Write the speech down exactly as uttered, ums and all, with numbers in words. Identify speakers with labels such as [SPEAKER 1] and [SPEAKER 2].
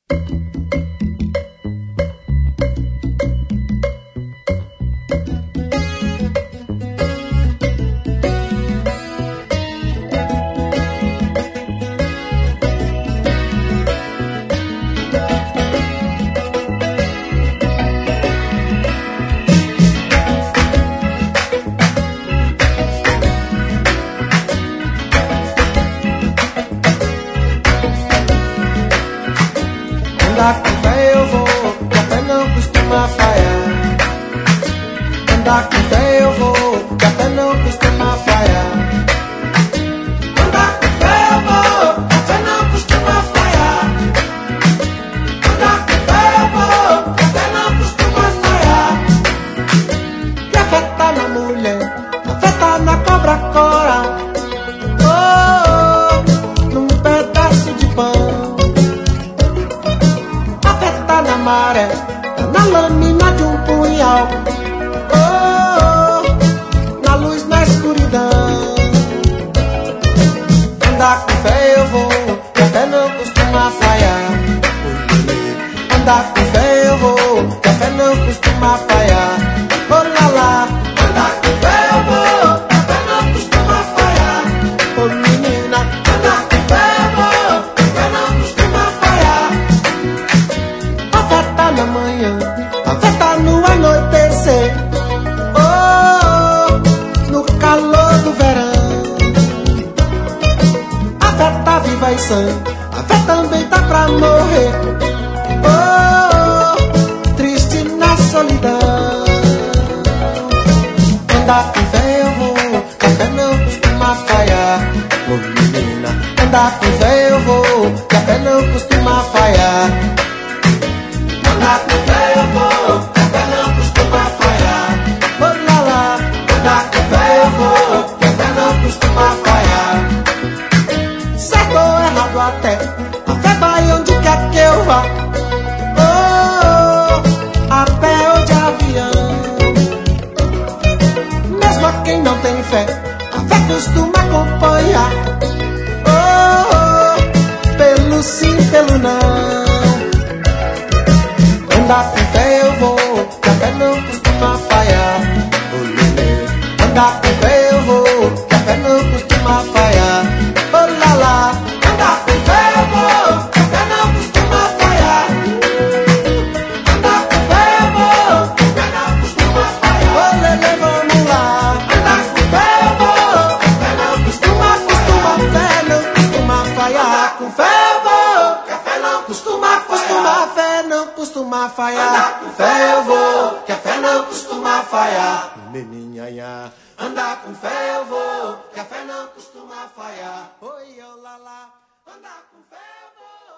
[SPEAKER 1] Andar com fé eu vou, café não costuma falhar. Andar com fé eu vou, café não costuma falhar. Andar com fé eu vou, café não costuma falhar. Andar com fé eu vou, café não costuma falhar. Café tá na mulher, café tá na cobra cora. Oh, num pedaço de pão. Na maré, na lâmina de um punhal, oh, na luz, na escuridão. Andar com fé eu vou, café não costuma falhar. Andar com fé eu vou, café não costuma falhar. Oh lá lá, andar com fé eu vou, café não costuma falhar. Oh menina, andar com fé eu vou, café não costuma falhar. Na manhã, a festa no anoitecer, oh, no calor do verão. A fé tá viva e sã, a fé também tá pra morrer, oh, triste na solidão. Andar com fé eu vou, café não costuma falhar. Oh menina, andar com fé eu vou, café não costuma falhar. Andar com fé eu vou, café não costuma falhar. Oh lá lá, andar com fé eu vou, café não costuma falhar. Certo ou errado até, a fé vai onde quer que eu vá. Oh, a pé ou de avião. Mesmo a quem não tem fé, a fé costuma acompanhar. Oh, pelo sim, pelo não. Andar com fé eu vou, café não costuma falhar. Oh, lelê. Andar com fé eu vou, café não costuma falhar. Oh lá lá, andar com fé eu vou, café não costuma falhar. Andar com fé eu vou, café não costuma falhar. Oh lelê, vamos lá. Andar com fé eu vou, café não costuma, costuma, fé não costuma falhar. Com fé eu vou, café não costuma, costuma, fé não costuma falhar. Andar com fé eu vou, que a fé não costuma falhar. Meninha, andar com fé eu vou, que a fé não costuma falhar. Oi, oh lá lá, andar com fé eu vou.